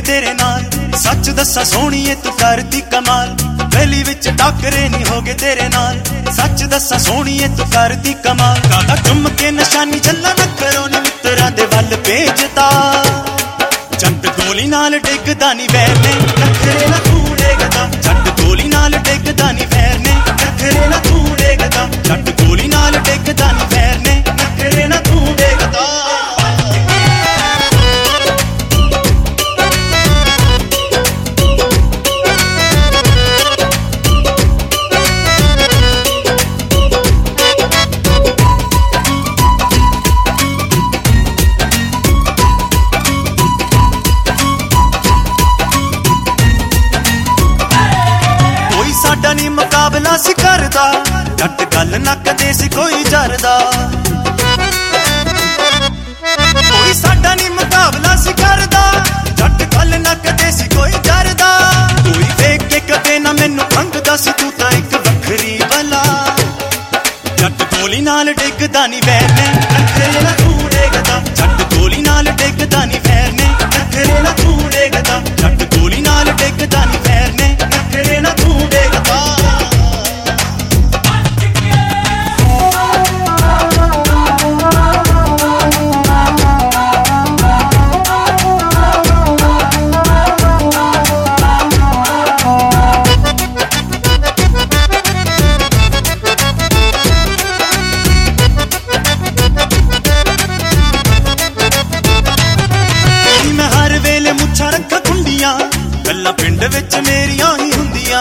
तेरे नाल। सच दसा सोहणीए तू करदी कमाल, गली विच टाकरे नहीं हो गए तेरे नाल। सच दसा सोहणीए तू करदी कमाल, कादा चुम के निशानी झल्ला न करो नी मित्तरां दे वल भेजदा। जट गोली नाल डिगदा नी वैर ने, नखरे ना तू डेगदा। जट गोली नाल डिगदा नी वैर ने, नखरे ना तू डेगदा। जट गोली नाल डिगदा नी वैर ने, नखरे ना तू डेगदा। साडा नी मुकाबला सी करदा, जट गल ना कदे सी कोई जरदा। कोई साडा नी मुकाबला सी करदा, जट गल ना कदे सी कोई जरदा। कोई देख के कदे ना मैनू खंगदा सी, तू तां इक वखरी बला। जट गोली नाल डिगदा नी वैर ने, नखरे ना तू डेगदा। जट गोली नाल डिगदा नी वैर ने, नखरे ना तू डेगदा। जट गोली नाल डिगदा नी वैर ने, नखरे ना तू डेगदा। रखा कुंडियां गल्लां पिंड विच मेरियां ही हुंदियां।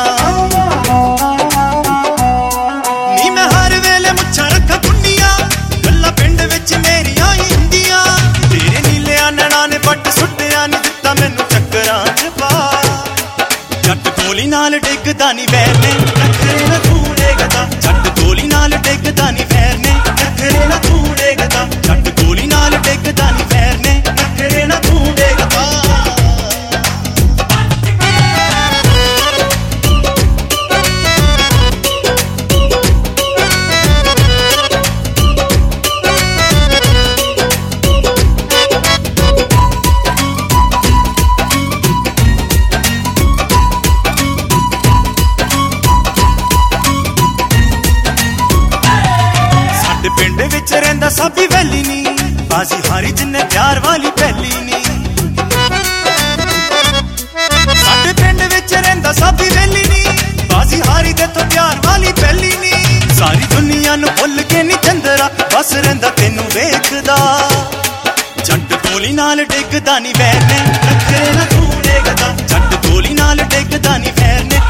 नी मैं हर वेले मुच्छां रखा कुंडियां, गल्लां पिंड विच मेरियां ही हुंदियां। तेरे नीले आनणा ने पट सुट्टिया नी दित्ता मैनू चक्करां च पा। जट गोली नाल डिगदा नी वैर ने, नखरे ना तू डेगदा। जट गोली नाल डिगदा नी वैर ने, नखरे ना तू डेगदा। जट गोली नाल डिगदा नी वैर ने, नखरे ना तू डेगदा। पिंड विच रहिंदा साबी वैली नी, बाजी हारी जिन्ने प्यार वाली पहली नी। साडे पिंड विच रहिंदा साबी वैली नी, बाजी हारी दे तो प्यार वाली पहली नी। सारी दुनिया नू भुल के नी चंदरा, बस रहिंदा तेनू वेखदा। जट गोली नाल डिगदा नी वैर ने, नखरे ना तू डेगदा। जट गोली नाल डिगदा नी वैर ने,